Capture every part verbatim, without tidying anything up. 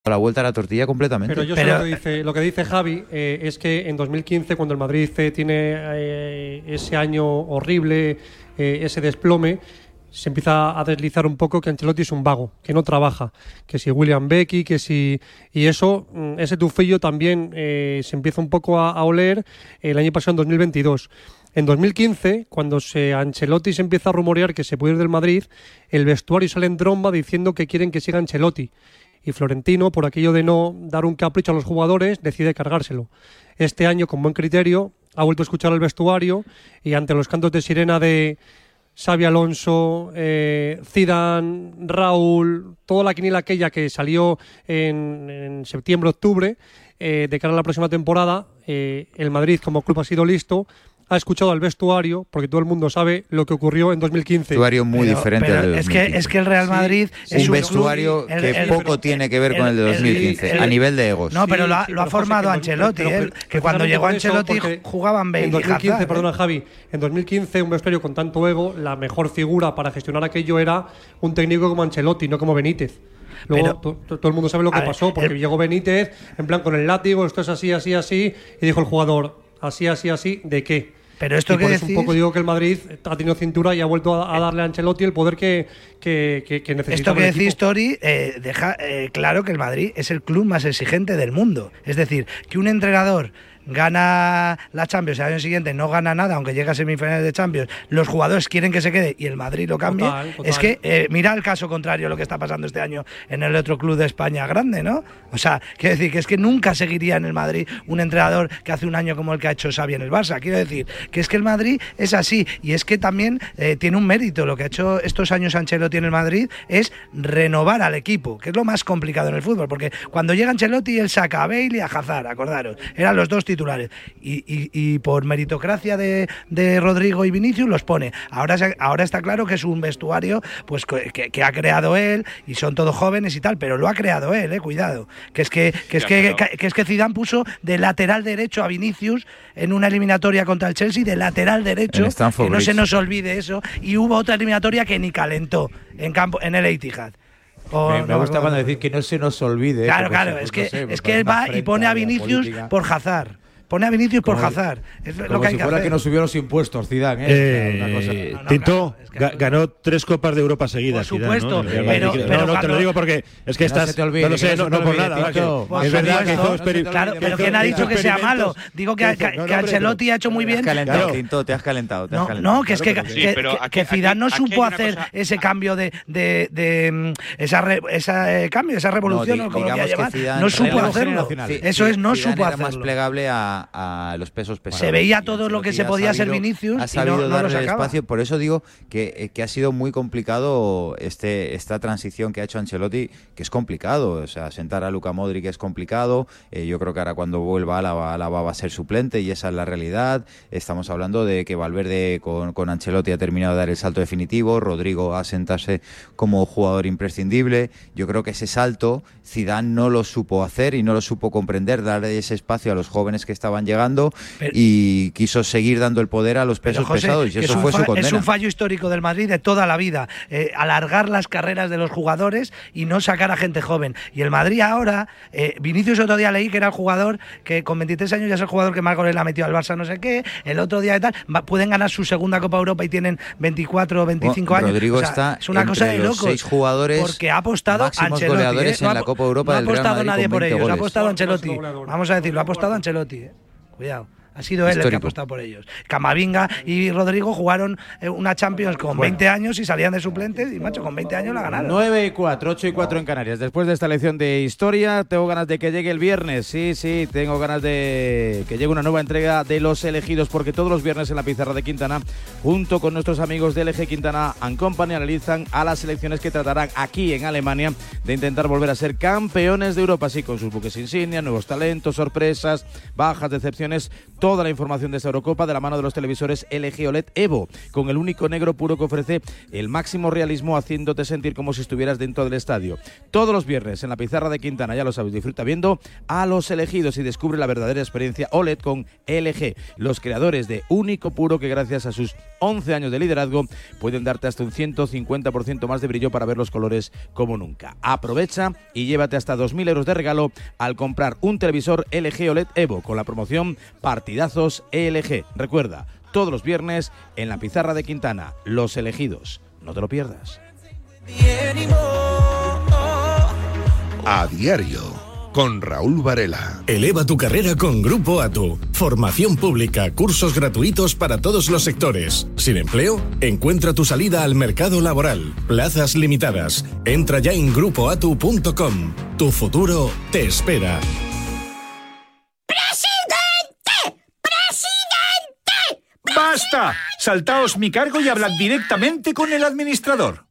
la vuelta a la tortilla completamente. Pero yo sé Pero, lo que dice, lo que dice Javi, eh, es que en dos mil quince, cuando el Madrid eh, tiene eh, ese año horrible, eh, ese desplome, se empieza a deslizar un poco que Ancelotti es un vago, que no trabaja, que si William Becky, que si... Y eso, ese tufillo también eh, se empieza un poco a, a oler el año pasado, en dos mil veintidós. En dos mil quince, cuando se Ancelotti se empieza a rumorear que se puede ir del Madrid, el vestuario sale en tromba diciendo que quieren que siga Ancelotti. Y Florentino, por aquello de no dar un capricho a los jugadores, decide cargárselo. Este año, con buen criterio, ha vuelto a escuchar el vestuario y ante los cantos de sirena de Xabi Alonso, eh, Zidane, Raúl, toda la quiniela aquella que salió en, en septiembre-octubre, eh, de cara a la próxima temporada, eh, el Madrid como club ha sido listo, ha escuchado al vestuario, porque todo el mundo sabe lo que ocurrió en dos mil quince. Un vestuario muy pero, diferente pero al de es dos mil quince. que, es que el Real Madrid sí, es un un vestuario club, que el, el, poco el, tiene que ver con el de dos mil quince, el, el, a nivel de egos. No, pero sí, lo ha, sí, lo ha pero formado José, Ancelotti, pero, pero, él, pero, que cuando llegó Ancelotti jugaban Bale en dos mil quince, y Hazard, perdona ¿eh? Javi, en dos mil quince un vestuario con tanto ego, la mejor figura para gestionar aquello era un técnico como Ancelotti, no como Benítez. Luego Pero, to, todo el mundo sabe lo que ver, pasó, porque el, llegó Benítez en plan con el látigo, esto es así, así, así, y dijo el jugador, así, así, así, ¿de qué? Pero esto y que por eso decís... un poco digo que el Madrid ha tenido cintura y ha vuelto a, a darle a Ancelotti el poder que, que, que, que necesita. Esto que el decís, equipo. Tori, eh, deja eh, claro que el Madrid es el club más exigente del mundo. Es decir, que un entrenador gana la Champions y al año siguiente no gana nada, aunque llega a semifinales de Champions, los jugadores quieren que se quede y el Madrid lo cambie. Total, total. Es que eh, mira el caso contrario lo que está pasando este año en el otro club de España grande, ¿no? O sea, quiero decir que es que nunca seguiría en el Madrid un entrenador que hace un año como el que ha hecho Xavi en el Barça. Quiero decir que es que el Madrid es así y es que también eh, tiene un mérito. Lo que ha hecho estos años Ancelotti en el Madrid es renovar al equipo, que es lo más complicado en el fútbol, porque cuando llega Ancelotti él saca a Bale y a Hazard, acordaros, eran los dos titulares y, y, y por meritocracia de, de Rodrigo y Vinicius los pone. Ahora, ahora está claro que es un vestuario pues que, que ha creado él y son todos jóvenes y tal, pero lo ha creado él, eh, cuidado, que es que, que, es que, que, que es que Zidane puso de lateral derecho a Vinicius en una eliminatoria contra el Chelsea, de lateral derecho, que no se nos olvide eso, y hubo otra eliminatoria que ni calentó en campo en el Etihad. O, me, me no, gusta no, cuando no, decir que no se nos olvide. Claro, eso, claro, pues, es pues, que, no sé, es que él va y pone a Vinicius a por Hazard. Pone a Vinicius por Hazard. Es como lo que hay si que fuera hacer. que nos subió los impuestos, Zidane. ¿eh? Eh, Una cosa... no, no, Tito claro, es que ganó tres Copas de Europa seguidas. Por supuesto, Zidane, ¿no? pero, no, pero no, no te lo digo porque es que, que estás. No, olvide, no lo sé, no, no por nada. Que, es verdad que hizo experi- Claro, pero ¿quién ha dicho que sea malo? Digo que, que, que Ancelotti ha hecho muy bien. Te has calentado, Tinto, te has calentado. Te has no, calentado. no, que es que, que, que Zidane no supo hacer ese cambio de, de, de esa, re, esa eh, cambio, esa revolución, no, como lo que llevar, no supo hacerlo. Eso es, no supo hacerlo. Más plegable a, a los pesos pesados. Se veía todo lo que se podía hacer Vinicius ha sabido y no, no darle lo sacaba. Espacio. Por eso digo que, que ha sido muy complicado este esta transición que ha hecho Ancelotti, que es complicado. O sea, sentar a Luka Modric es complicado. Eh, yo creo que ahora cuando vuelva Álava, Álava va a ser suplente y esa es la realidad. Estamos hablando de que Valverde con, con Ancelotti ha terminado de dar el salto definitivo. Rodrigo a sentarse como jugador imprescindible. Yo creo que ese salto Zidane no lo supo hacer y no lo supo comprender, darle ese espacio a los jóvenes que estaban llegando. Pero, y quiso seguir dando el poder a los pesos José, pesados y eso fue su condena. Es un fallo histórico del Madrid de toda la vida, eh, alargar las carreras de los jugadores y no sacar a gente joven. Y el Madrid ahora, eh, Vinicius otro día leí que era el jugador que con veintitrés años ya es el jugador que más goles le ha metido al Barça no sé qué, el otro día y tal, va, pueden ganar su segunda Copa Europa y tienen veinticuatro o veinticinco bueno, años. Rodrigo o sea, está es una cosa de los locos. Seis jugadores porque ha apostado máximos Ancelotti, goleadores ¿eh? en la Copa Europa no del Real Madrid. No ha apostado nadie por ellos, goles. ha apostado Ancelotti. Vamos a decirlo, ha apostado Ancelotti. ¿eh? Cuidado. Ha sido él Histórico. el que ha apostado por ellos. Camavinga y Rodrigo jugaron una Champions con bueno. veinte años y salían de suplentes y, macho, con veinte años la ganaron. nueve y cuatro, ocho y cuatro en Canarias. Después de esta lección de historia, tengo ganas de que llegue el viernes. Sí, sí, tengo ganas de que llegue una nueva entrega de Los Elegidos, porque todos los viernes en la pizarra de Quintana, junto con nuestros amigos de L G Quintana and Company, analizan a las selecciones que tratarán aquí en Alemania de intentar volver a ser campeones de Europa, así con sus buques insignia, nuevos talentos, sorpresas, bajas, decepciones, todo toda la información de esta Eurocopa de la mano de los televisores L G O L E D Evo, con el único negro puro que ofrece el máximo realismo, haciéndote sentir como si estuvieras dentro del estadio. Todos los viernes en la pizarra de Quintana, ya lo sabes, disfruta viendo a los elegidos y descubre la verdadera experiencia O L E D con L G, los creadores de único puro que gracias a sus once años de liderazgo pueden darte hasta un ciento cincuenta por ciento más de brillo para ver los colores como nunca. Aprovecha y llévate hasta dos mil euros de regalo al comprar un televisor L G O L E D Evo con la promoción Partidazos L G. Recuerda, todos los viernes en la pizarra de Quintana, los elegidos. No te lo pierdas. A diario, con Raúl Varela. Eleva tu carrera con Grupo Atu. Formación pública, cursos gratuitos para todos los sectores. ¿Sin empleo? Encuentra tu salida al mercado laboral. Plazas limitadas. Entra ya en grupo atu punto com. Tu futuro te espera. ¡Presidente! ¡Presidente! ¡Basta! Saltaos mi cargo y hablad directamente con el administrador.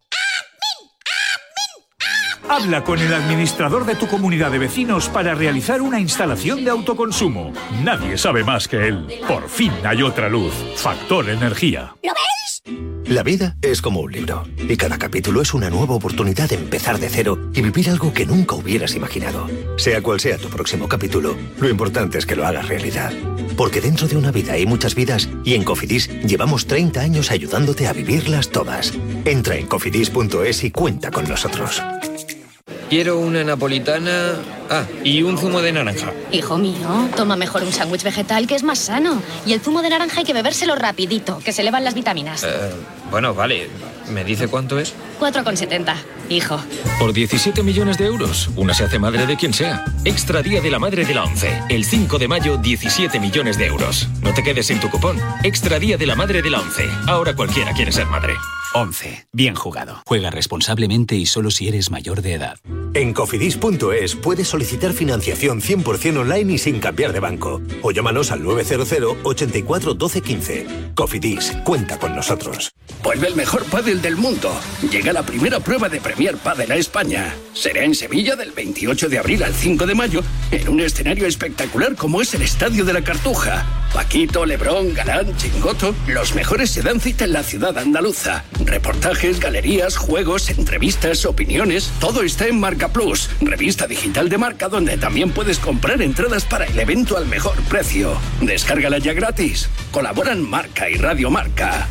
Habla con el administrador de tu comunidad de vecinos para realizar una instalación de autoconsumo. Nadie sabe más que él. Por fin hay otra luz. Factor Energía. ¿Lo veis? La vida es como un libro y cada capítulo es una nueva oportunidad de empezar de cero y vivir algo que nunca hubieras imaginado. Sea cual sea tu próximo capítulo, lo importante es que lo hagas realidad. Porque dentro de una vida hay muchas vidas y en Cofidis llevamos treinta años ayudándote a vivirlas todas. Entra en cofidis punto es y cuenta con nosotros. Quiero una napolitana... Ah, y un zumo de naranja. Hijo mío, toma mejor un sándwich vegetal que es más sano. Y el zumo de naranja hay que bebérselo rapidito, que se elevan las vitaminas. Eh, bueno, vale. ¿Me dice cuánto es? cuatro con setenta, hijo. Por diecisiete millones de euros, una se hace madre de quien sea. Extra Día de la Madre de la ONCE. El cinco de mayo, diecisiete millones de euros. No te quedes sin tu cupón. Extra Día de la Madre de la ONCE. Ahora cualquiera quiere ser madre. ONCE. Bien jugado. Juega responsablemente y solo si eres mayor de edad. En cofidis punto es puedes solicitar financiación cien por ciento online y sin cambiar de banco. O llámanos al nueve cero cero, ochenta y cuatro, doce, quince. Cofidis, cuenta con nosotros. Vuelve el mejor pádel del mundo. Llega la primera prueba de Premier Pádel a España. Será en Sevilla del veintiocho de abril al cinco de mayo, en un escenario espectacular como es el Estadio de la Cartuja. Paquito, Lebrón, Galán, Chingoto, los mejores se dan cita en la ciudad andaluza. Reportajes, galerías, juegos, entrevistas, opiniones, todo está en Marca Plus, revista digital de Marca, donde también puedes comprar entradas para el evento al mejor precio. Descárgala ya gratis. Colaboran Marca y Radio Marca.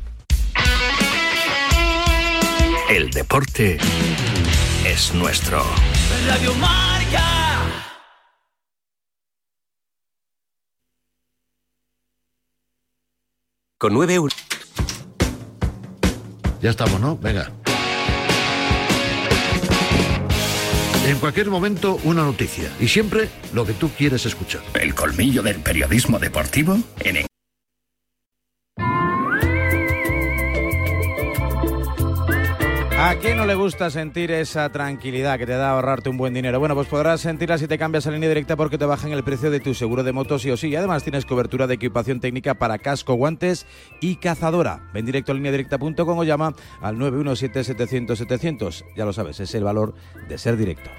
El deporte es nuestro. Radio Marca. Con nueve euros. Ya estamos, ¿no? Venga. En cualquier momento, una noticia. Y siempre lo que tú quieres escuchar. El colmillo del periodismo deportivo en... ¿A quién no le gusta sentir esa tranquilidad que te da ahorrarte un buen dinero? Bueno, pues podrás sentirla si te cambias a Línea Directa porque te bajan el precio de tu seguro de moto sí o sí. Y además tienes cobertura de equipación técnica para casco, guantes y cazadora. Ven directo a línea directa punto com o llama al nueve uno siete, setecientos, setecientos. Ya lo sabes, es el valor de ser directo.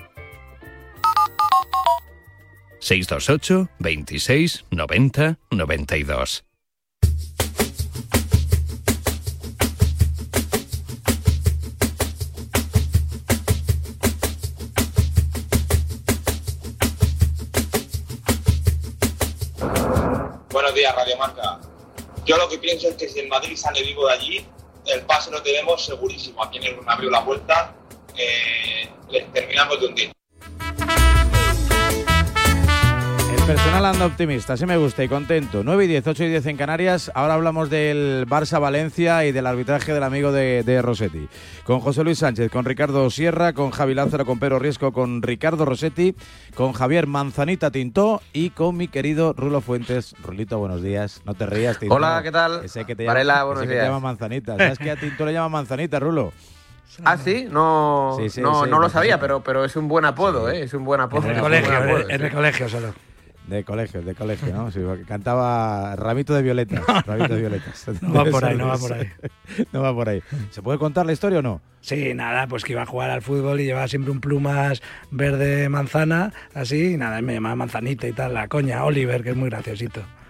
seis dos ocho, veintiséis, noventa, noventa y dos. Buenos días, Radio Marca. Yo lo que pienso es que si el Madrid sale vivo de allí, el pase lo tenemos segurísimo. Aquí en el Bernabéu la vuelta, eh, les terminamos de hundir. El personal anda optimista, sí me gusta y contento. nueve y diez, ocho y diez en Canarias. Ahora hablamos del Barça-Valencia y del arbitraje del amigo de, de Rossetti. Con José Luis Sánchez, con Ricardo Sierra, con Javi Lázaro, con Pedro Riesco, con Ricardo Rossetti, con Javier Manzanita Tintó y con mi querido Rulo Fuentes. Rulito, buenos días. No te rías, Tintó. Hola, ¿qué tal? Ese que te Varela, llama, buenos ese días. que te llama Manzanita. ¿Sabes que a Tintó le llama Manzanita, Rulo? Ah, sí, no, sí, sí, no, sí, no lo sí, sabía, sí. pero, pero es un buen apodo, ¿eh? Es un buen apodo. En el es un colegio, buen apodo, en el sí. colegio solo. De colegio, de colegio, ¿no? Sí, porque cantaba Ramito de Violetas. Ramito de Violetas. No va por ahí, no va por ahí. No va por ahí. ¿Se puede contar la historia o no? Sí, nada, pues que iba a jugar al fútbol y llevaba siempre un plumas verde manzana, así, y nada, me llamaba Manzanita y tal, la coña, Oliver, que es muy graciosito.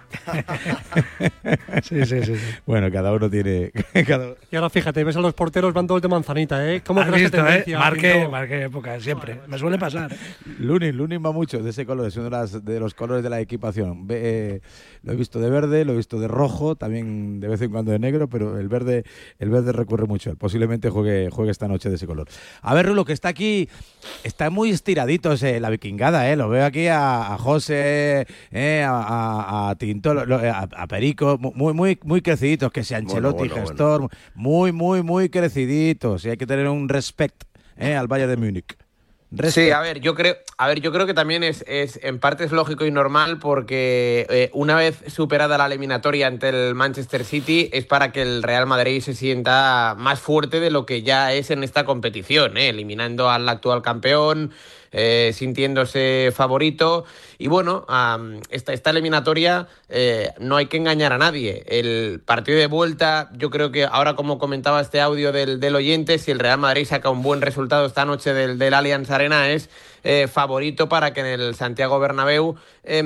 Sí, sí, sí, sí. Bueno, cada uno tiene... cada... Y ahora fíjate, ves a los porteros, van todos de manzanita, ¿eh? ¿Cómo crees visto, que tendencia? eh? Marqué, Pintó? marqué época, siempre. Me suele pasar. Lunin, Lunin va mucho de ese color, es uno de, las, de los colores de la equipación. Ve, eh, lo he visto de verde, lo he visto de rojo, también de vez en cuando de negro, pero el verde el verde recurre mucho. Él posiblemente juegue, juegue esta noche de ese color. A ver, Rulo, que está aquí, está muy estiradito ese, la vikingada, ¿eh? Lo veo aquí a, a José, eh, a, a, a Tinto, lo, a, a Perico, muy, muy, muy creciditos, que sea Ancelotti, bueno, bueno, Gestor, bueno. muy, muy, muy creciditos. Y hay que tener un respect eh, al Bayern de Múnich. Respect. Sí, a ver, yo creo, a ver, yo creo que también es, es en parte es lógico y normal porque eh, una vez superada la eliminatoria ante el Manchester City es para que el Real Madrid se sienta más fuerte de lo que ya es en esta competición, eh, eliminando al actual campeón, eh, sintiéndose favorito. Y bueno, um, esta, esta eliminatoria eh, no hay que engañar a nadie. El partido de vuelta, yo creo que ahora, como comentaba este audio del, del oyente, si el Real Madrid saca un buen resultado esta noche del, del Allianz Arena, es eh, favorito para que en el Santiago Bernabéu eh,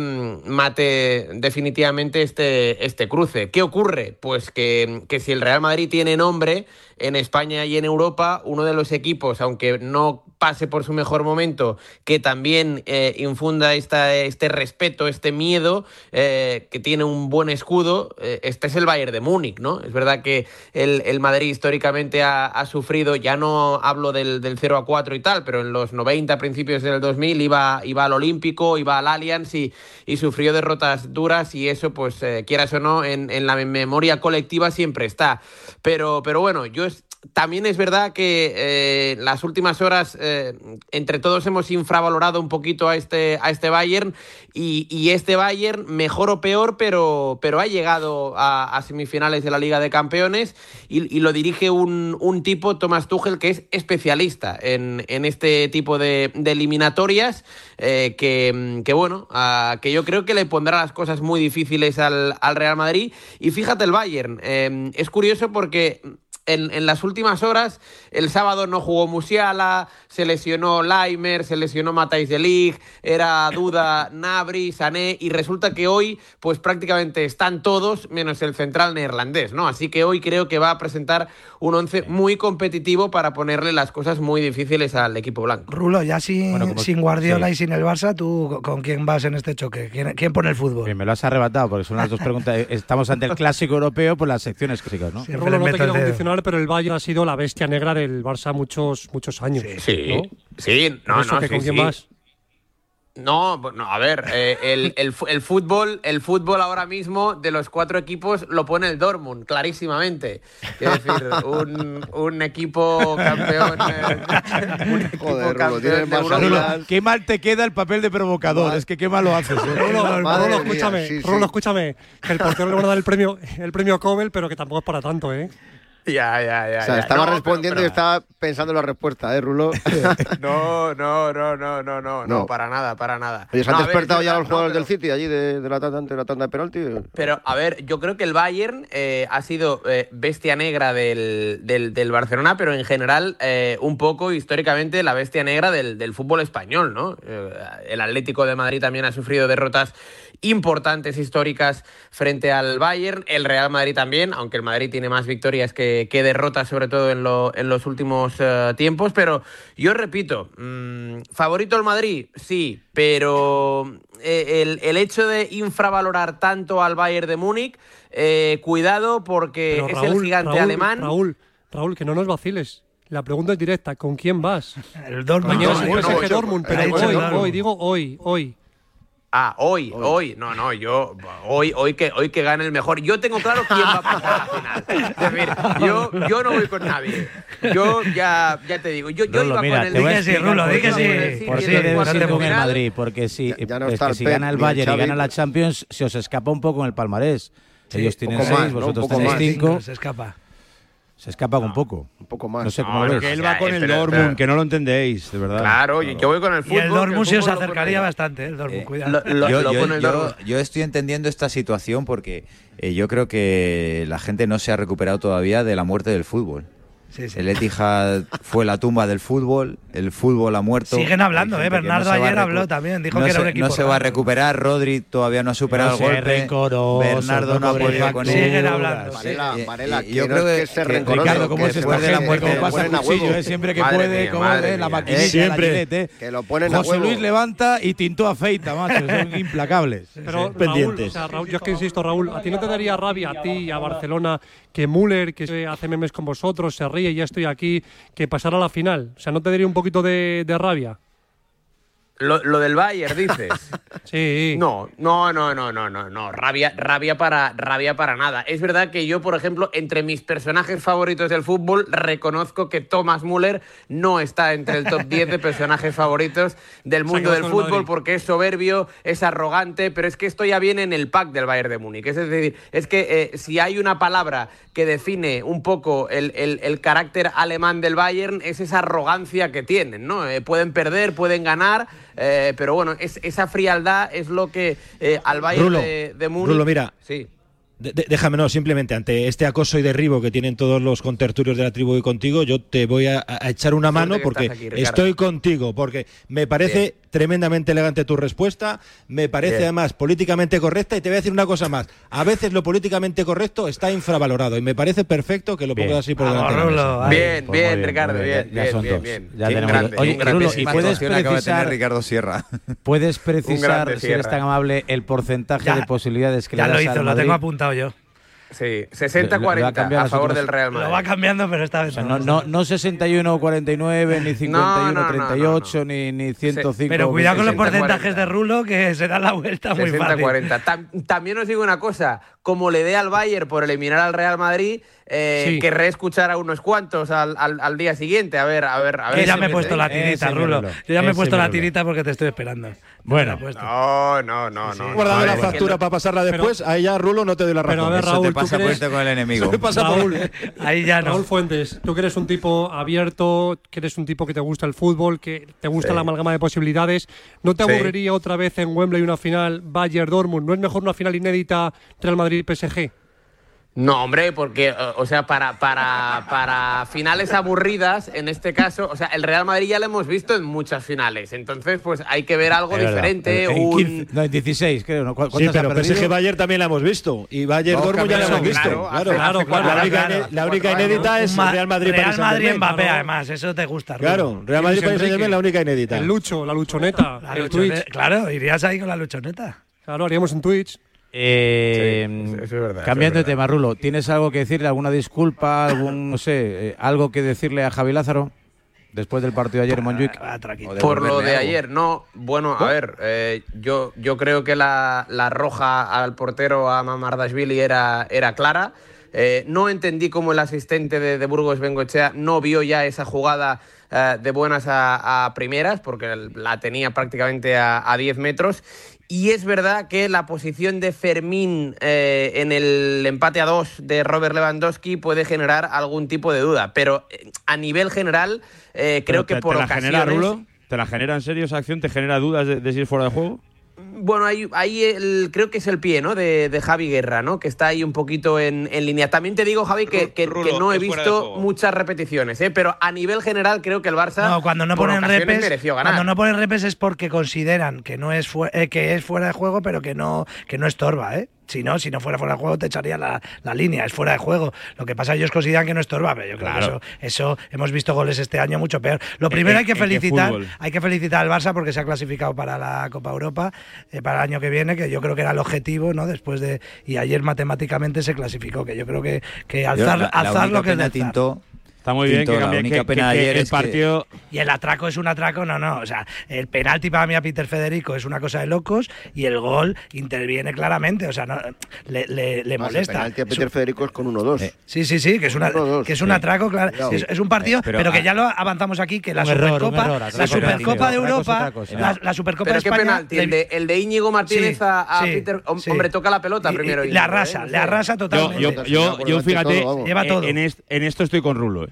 mate definitivamente este, este cruce. ¿Qué ocurre? Pues que, que si el Real Madrid tiene nombre en España y en Europa, uno de los equipos, aunque no pase por su mejor momento, que también eh, infunda esta, este respeto, este miedo, eh, que tiene un buen escudo, eh, este es el Bayern de Múnich, ¿no? Es verdad que el, el Madrid históricamente ha, ha sufrido, ya no hablo del, del cero a cuatro y tal, pero en los noventa, principios del dos mil, iba, iba al Olímpico, iba al Allianz y, y sufrió derrotas duras, y eso, pues, eh, quieras o no, en, en la memoria colectiva siempre está. Pero, pero bueno, yo es, también es verdad que eh, las últimas horas eh, entre todos hemos infravalorado un poquito a este, a este Bayern y, y este Bayern, mejor o peor, pero, pero ha llegado a, a semifinales de la Liga de Campeones y, y lo dirige un, un tipo, Thomas Tuchel, que es especialista en, en este tipo de, de eliminatorias, eh, que, que bueno, a, que yo creo que le pondrá las cosas muy difíciles al, al Real Madrid. Y fíjate el Bayern, eh, es curioso porque En, en las últimas horas, el sábado no jugó Musiala, se lesionó Laimer, se lesionó Matthijs de Ligt, era duda Gnabry, Sané, y resulta que hoy pues prácticamente están todos menos el central neerlandés, ¿no? Así que hoy creo que va a presentar un once muy competitivo para ponerle las cosas muy difíciles al equipo blanco. Rulo, ya sin, bueno, como, sin Guardiola sí. y sin el Barça, ¿tú con quién vas en este choque? ¿Quién, quién pone el fútbol? Bien, me lo has arrebatado porque son las dos preguntas. Estamos ante el clásico europeo por las secciones clásicas, ¿no? Rulo, no te quiero condicionar, pero el Bayern ha sido la bestia negra del Barça muchos muchos años. Sí, ¿no? sí, no, Eso, no, que sí, ¿con quién sí. más? No, no, a ver, eh, el, el, el fútbol, el fútbol ahora mismo de los cuatro equipos lo pone el Dortmund, clarísimamente. Quiero decir, un, un equipo campeón, eh, un equipo Joder, campeón Rulo, de Rulo, qué mal te queda el papel de provocador, Madre. Es que qué mal lo haces. ¿eh? Rulo, Rulo, escúchame, mía, sí, Rulo, sí. escúchame, que el portero le van a dar el premio, el premio Kobel, pero que tampoco es para tanto, ¿eh? Ya, ya, ya. O sea, ya. estaba no, respondiendo pero, pero... y estaba pensando en la respuesta, ¿eh, Rulo? No, no, no, no, no, no, no, No. para nada, para nada. Oye, ¿se han No, a ver, despertado es ya verdad, los jugadores no, pero... del City allí de, de la tanda, de la tanda de penalti? Pero, a ver, yo creo que el Bayern eh, ha sido eh, bestia negra del, del, del Barcelona, pero en general eh, un poco históricamente la bestia negra del, del fútbol español, ¿no? Eh, el Atlético de Madrid también ha sufrido derrotas importantes históricas frente al Bayern, el Real Madrid también, aunque el Madrid tiene más victorias que, que derrotas, sobre todo en, lo, en los últimos uh, tiempos, pero yo repito, mmm, ¿favorito el Madrid? Sí, pero eh, el, el hecho de infravalorar tanto al Bayern de Múnich, eh, cuidado porque Pero es Raúl, el gigante Raúl, alemán. Raúl, Raúl, que no nos vaciles. La pregunta es directa, ¿con quién vas? El Dortmund. Mañana No, es el bueno, P S G bueno, Dortmund, pero ahí hoy, está, claro. hoy, digo hoy, hoy. Ah, hoy, hoy, hoy, no, no, yo, hoy, hoy que, hoy que gane el mejor. Yo tengo claro quién va a pasar a la final. Es decir, yo, yo no voy con nadie. Yo ya, ya te digo, yo, yo Rulo, iba mira, con el te voy a Di que sí, explicar Rulo, por di que qué- sí. ¿Por Sí, qué sí, debes sí, ir sí, con el final. Madrid? Porque si, Ya- ya no es está que el si Pep gana el ni el Bayern y Xavi, gana la pues- Champions, se os escapa un poco en el palmarés. Ellos tienen poco seis, más, ¿no? vosotros Un poco tenéis más. cinco. Se escapa. Se escapa un poco. Un poco más. No sé cómo No, lo no, ves. Que él O va sea, con eh, el pero- Dortmund, pero- que no lo entendéis, de verdad. Claro, yo voy con el Y fútbol. el que Dortmund se os fútbol lo acercaría pone- bastante, ¿eh? El Dortmund, Eh, cuidado. Lo, lo- yo, lo yo- pone el yo- Dortmund. yo estoy entendiendo esta situación porque eh, yo creo que la gente no se ha recuperado todavía de la muerte del fútbol. Sí, sí. El Etihad fue la tumba del fútbol, el fútbol ha muerto. Siguen hablando, ¿eh? Bernardo no ayer habló también, dijo no que era se, un equipo No se va a recuperar, Rodri todavía no ha superado no el golpe. Rencoroso, Bernardo no ha podido con él. Siguen hablando. Varela, sí. Varela, yo creo que, que, que, que Ricardo, ¿cómo es después de la muerte como pasa el cuchillo, eh? Siempre que madre puede, mía, como madre eh, la mía. maquinilla, Eh, siempre. la Gillette, eh. que lo ponen José a huevo. Luis levanta y Tintó afeita, macho, son implacables. Pero Raúl, pendientes. o sea, Raúl, yo es que insisto, Raúl, ¿a ti no te daría rabia a ti y a Barcelona que Müller, que hace memes con vosotros, se ríe y ya estoy aquí, que pasara a la final? O sea, ¿no te daría un poquito de, de rabia? Lo, lo del Bayern, dices. Sí. No, no, no, no, no, no, no. Rabia, rabia para, rabia para nada. Es verdad que yo, por ejemplo, entre mis personajes favoritos del fútbol, reconozco que Thomas Müller no está entre el top diez de personajes favoritos del mundo del fútbol porque es soberbio, es arrogante, pero es que esto ya viene en el pack del Bayern de Múnich. Es decir, es que eh, si hay una palabra que define un poco el, el, el carácter alemán del Bayern, es esa arrogancia que tienen, ¿no? Eh, pueden perder, pueden ganar, eh, pero bueno, es, esa frialdad es lo que eh, al Bayern Rulo, de, de Múnich... Rulo, mira, sí. de, de, déjame, no, simplemente ante este acoso y derribo que tienen todos los contertulios de la tribu y contigo, yo te voy a, a echar una mano porque aquí, estoy contigo, porque me parece Bien. tremendamente elegante tu respuesta, me parece Bien. además políticamente correcta, y te voy a decir una cosa más, a veces lo políticamente correcto está infravalorado y me parece perfecto que lo pongas así por delante. Vamos, Rulo, bien, pues bien, bien, Ricardo, bien, ya, bien, bien, bien. Ya tenemos grande, Oye, Rulo, ¿y puedes precisar, Ricardo Sierra. ¿Puedes precisar, si eres tan amable, el porcentaje ya, de posibilidades que ya le das lo hizo, al lo Madrid? tengo apuntado yo. Sí, sesenta cuarenta a favor del Real Madrid. Lo va cambiando, pero esta vez o sea, no. No, no sesenta y uno cuarenta y nueve, ni cincuenta y uno treinta y ocho, no, no, no, no. ni, ni ciento cinco. Pero cuidado con los porcentajes de Rulo, que se da la vuelta muy fácil. sesenta cuarenta. Tam, también os digo una cosa, como le dé al Bayern por eliminar al Real Madrid, eh, sí. querré escuchar a unos cuantos al, al, al día siguiente. A ver, a ver, a ver. Que ya me he puesto la tirita, Rulo. Yo ya me he puesto la tirita porque te estoy esperando. Bueno, no, no, no, no. Guardando la factura para pasarla después, pero, ahí ya Rulo no te doy la razón. Pero a ver, Raúl, eso te pasa crees... con el enemigo. Raúl, ahí ya no. Raúl Fuentes, tú que eres un tipo abierto, que eres un tipo que te gusta el fútbol, que te gusta sí. la amalgama de posibilidades, ¿no te aburriría sí. otra vez en Wembley una final Bayern-Dortmund? ¿No es mejor una final inédita Real Madrid-P S G? No, hombre, porque, o sea, para, para, para finales aburridas, en este caso, o sea, el Real Madrid ya lo hemos visto en muchas finales, entonces, pues hay que ver algo es diferente. En un... quince, no, en dieciséis, creo. ¿no? Sí, pero P S G Bayern también la hemos visto, y Bayern-Dortmund ya la hemos visto. Claro, claro, hace, claro, hace claro, la única, claro, la única inédita es Real Madrid-Paris Real Madrid Mbappé, claro. además, eso te gusta. Rulo. Claro, Real Madrid-Paris Saint-Germain la única inédita. El Lucho, la luchoneta, la el luchone Twitch. Claro, irías ahí con la luchoneta. Claro, haríamos un Twitch. Eh, sí, eso es verdad, cambiando eso es de tema, Rulo, ¿tienes algo que decirle, alguna disculpa, algún, no sé, eh, algo que decirle a Javi Lázaro después del partido de ayer en Montjuic? Ah, Por lo de ayer, no. Bueno, a ver, eh, yo, yo creo que la, la roja al portero, a Mamardashvili, era, era clara. Eh, no entendí cómo el asistente de, de Burgos Bengoechea no vio ya esa jugada eh, de buenas a, a primeras, porque la tenía prácticamente a, a diez metros. Y es verdad que la posición de Fermín eh, en el empate a dos de Robert Lewandowski puede generar algún tipo de duda, pero eh, a nivel general eh, creo te, que por te la ocasiones... Genera, Rulo? ¿Te la genera en serio esa acción? ¿Te genera dudas de, de si es fuera de juego? Bueno, ahí, ahí el, creo que es el pie, ¿no? De, de Javi Guerra, ¿no? Que está ahí un poquito en, en línea. También te digo, Javi, que, que, Rulo, que no he es fuera visto muchas repeticiones, ¿eh? Pero a nivel general creo que el Barça no, cuando no por ponen ocasiones repes, mereció ganar. Cuando no ponen repes es porque consideran que no es fu eh, que es fuera de juego, pero que no que no estorba, ¿eh? Si no, si no fuera fuera de juego te echaría la, la línea, es fuera de juego. Lo que pasa, ellos consideran que no estorba, pero yo creo claro. que eso, eso hemos visto goles este año mucho peor. Lo primero hay que felicitar, hay que felicitar al Barça porque se ha clasificado para la Copa Europa eh, para el año que viene, que yo creo que era el objetivo, ¿no? Después de y ayer matemáticamente se clasificó, que yo creo que, que alzar, la, alzar la lo que es del Tinto. Está muy bien que, la única que, pena que, ayer que el es partido... Que... Y el atraco es un atraco, no, no. O sea, el penalti para mí a Peter Federico es una cosa de locos y el gol interviene claramente. O sea, no, le, le, le molesta. El penalti a Peter es Federico es con uno dos. Eh, sí, sí, sí, que es, una, que es un sí. atraco, claro. Sí. Es, es un partido, eh, pero, pero que ya lo avanzamos aquí, que la Supercopa, error, error, la Supercopa de Europa, la, la Supercopa de España... ¿Qué penalti? El de, el de Íñigo Martínez sí, a, a sí, Peter... Sí. Hombre, toca la pelota y, primero. Y, le arrasa, ¿eh? le arrasa totalmente. Yo, yo, yo, yo fíjate, todo, lleva todo. En, est, en esto estoy con Rulo, ¿eh?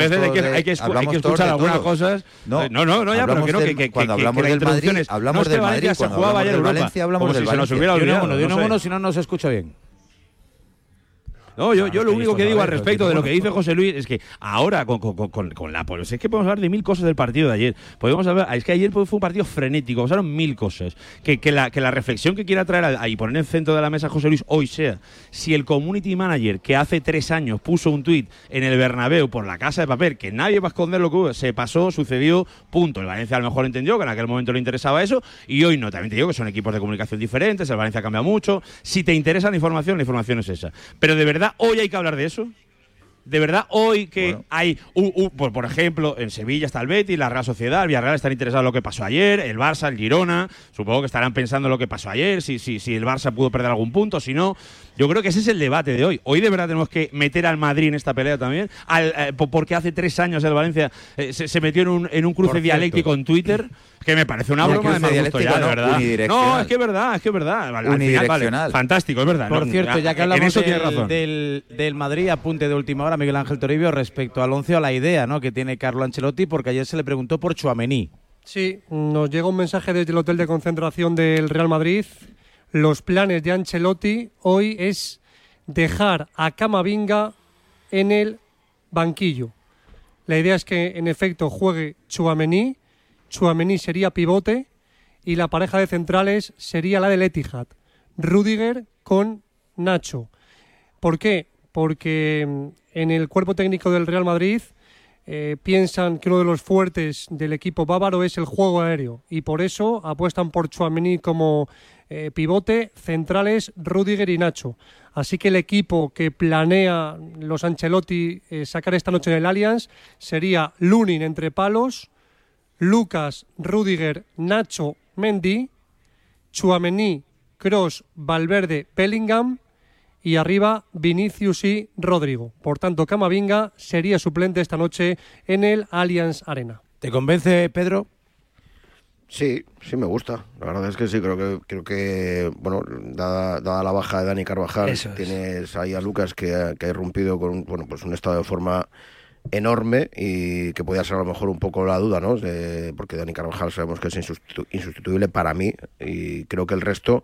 veces hay que, hay que, escu hay que escuchar algunas cosas. No, no, no, no ya, pero que no, que, que, cuando que, hablamos que del Madrid, hablamos no del Madrid, se jugaba ayer del Europa, Valencia, hablamos como del si se nos Valencia. hubiera olvidado. De uno, no uno, si no, no se escucha bien. No, yo, yo lo único que digo al respecto de lo que dice José Luis es que ahora con, con, con, con la pues es que podemos hablar de mil cosas del partido de ayer. Podemos hablar, es que ayer fue un partido frenético, pasaron mil cosas. Que, que, la, que la reflexión que quiera traer ahí, poner en el centro de la mesa José Luis hoy sea, si el community manager que hace tres años puso un tuit en el Bernabéu por la Casa de Papel, que nadie va a esconder lo que hubo, se pasó, sucedió, punto. El Valencia a lo mejor entendió que en aquel momento le interesaba eso y hoy no. También te digo que son equipos de comunicación diferentes, el Valencia cambia mucho. Si te interesa la información, la información es esa. Pero de verdad, hoy hay que hablar de eso. De verdad, hoy que bueno. hay, un, un, por, por ejemplo, en Sevilla está el Betis, la Real Sociedad, el Villarreal están interesados en lo que pasó ayer, el Barça, el Girona, supongo que estarán pensando en lo que pasó ayer, si, si, si el Barça pudo perder algún punto, si no. Yo creo que ese es el debate de hoy. Hoy de verdad tenemos que meter al Madrid en esta pelea también, al, eh, porque hace tres años el Valencia eh, se, se metió en un, en un cruce dialéctico en Twitter, que me parece una broma de mal gusto ya, de verdad. No, es que es verdad, es que es verdad. Al final, vale, fantástico, es verdad. Por no, cierto, ya que hablamos eso del, razón. Del, del Madrid, apunte de última hora, Miguel Ángel Toribio, respecto al once o a la idea, ¿no?, que tiene Carlo Ancelotti, porque ayer se le preguntó por Tchouaméni. Sí, nos llega un mensaje desde el hotel de concentración del Real Madrid. Los planes de Ancelotti hoy es dejar a Camavinga en el banquillo. La idea es que, en efecto, juegue Tchouaméni. Tchouaméni sería pivote y la pareja de centrales sería la del Etihad. Rüdiger con Nacho. ¿Por qué? Porque en el cuerpo técnico del Real Madrid eh, piensan que uno de los fuertes del equipo bávaro es el juego aéreo y por eso apuestan por Tchouaméni como eh, pivote, centrales Rüdiger y Nacho. Así que el equipo que planea los Ancelotti eh, sacar esta noche en el Allianz sería Lunin entre palos, Lucas, Rüdiger, Nacho, Mendy, Tchouaméni, Kroos, Valverde, Bellingham y arriba Vinicius y Rodrigo. Por tanto, Camavinga sería suplente esta noche en el Allianz Arena. ¿Te convence, Pedro? Sí, sí me gusta. La verdad es que sí, creo que, creo que bueno, dada, dada la baja de Dani Carvajal, Eso es. tienes ahí a Lucas que ha, que ha irrumpido con un, bueno, pues un estado de forma enorme y que podía ser a lo mejor un poco la duda, ¿no? De, porque Dani Carvajal sabemos que es insustitu- insustituible para mí y creo que el resto,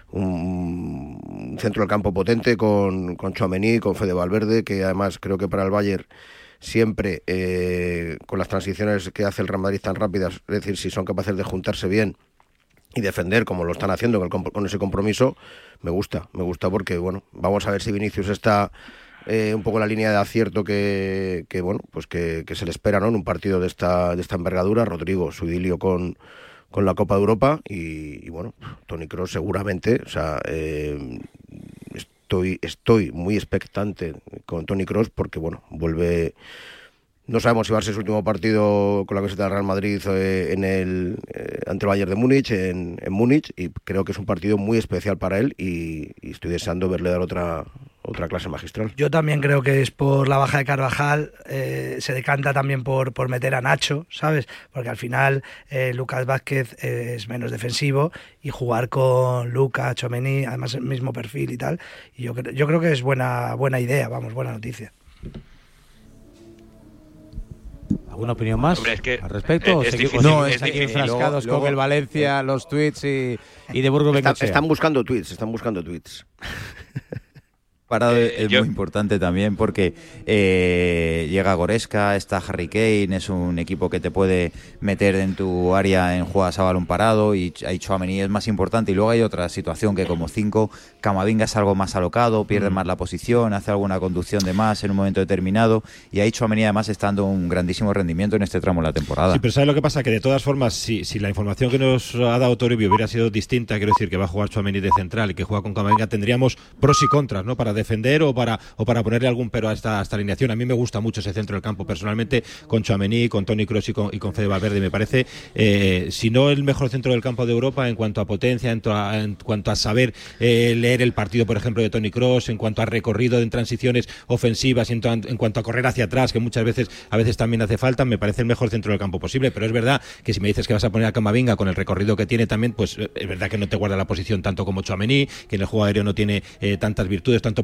un centro del campo potente con, con Tchouaméni, con Fede Valverde, que además creo que para el Bayern siempre eh, con las transiciones que hace el Real Madrid tan rápidas, es decir, si son capaces de juntarse bien y defender como lo están haciendo con, el comp- con ese compromiso, me gusta, me gusta porque, bueno, vamos a ver si Vinicius está eh, un poco en la línea de acierto que, que bueno, pues que, que se le espera, ¿no?, en un partido de esta, de esta envergadura. Rodrigo, su idilio con, con la Copa de Europa y, y bueno, Toni Kroos seguramente, o sea, eh, estoy, estoy muy expectante con Toni Kroos porque, bueno, vuelve. No sabemos si va a ser su último partido con la camiseta del Real Madrid eh, en el, eh, ante el Bayern de Múnich, en, en Múnich, y creo que es un partido muy especial para él y, y estoy deseando verle dar otra otra clase magistral. Yo también creo que es por la baja de Carvajal, eh, se decanta también por, por meter a Nacho, ¿sabes? Porque al final eh, Lucas Vázquez eh, es menos defensivo y jugar con Lucas, Tchouaméni, además el mismo perfil y tal, y yo, yo creo que es buena, buena idea, vamos, buena noticia. ¿Alguna opinión más Hombre, es que al respecto? es, es seguimos difícil, no, es aquí difícil. enfrascados Luego- con el Valencia, los tweets y, y de Burgos Están, Bengochea. están buscando tweets, están buscando tweets. Parado Eh, es yo- muy importante también porque eh, llega Goretzka, está Harry Kane, es un equipo que te puede meter en tu área en jugadas a balón parado y ahí Tchouaméni es más importante y luego hay otra situación que como cinco, Camavinga es algo más alocado, pierde Mm. más la posición, hace alguna conducción de más en un momento determinado y ahí Tchouaméni además está dando un grandísimo rendimiento en este tramo de la temporada. Sí, pero ¿sabes lo que pasa? Que de todas formas, si, si la información que nos ha dado Toribio hubiera sido distinta, quiero decir que va a jugar Tchouaméni de central y que juega con Camavinga, tendríamos pros y contras, ¿no? Para defender o para o para ponerle algún pero a esta, a esta alineación. A mí me gusta mucho ese centro del campo, personalmente, con Tchouaméni, con Toni Kroos y con, y con Fede Valverde. Me parece, eh, si no el mejor centro del campo de Europa en cuanto a potencia, en, to- a, en cuanto a saber eh, leer el partido, por ejemplo, de Toni Kroos, en cuanto a recorrido en transiciones ofensivas, en, to- en cuanto a correr hacia atrás, que muchas veces a veces también hace falta, me parece el mejor centro del campo posible. Pero es verdad que si me dices que vas a poner a Camavinga con el recorrido que tiene también, pues es verdad que no te guarda la posición tanto como Tchouaméni, que en el juego aéreo no tiene eh, tantas virtudes, tanto potencial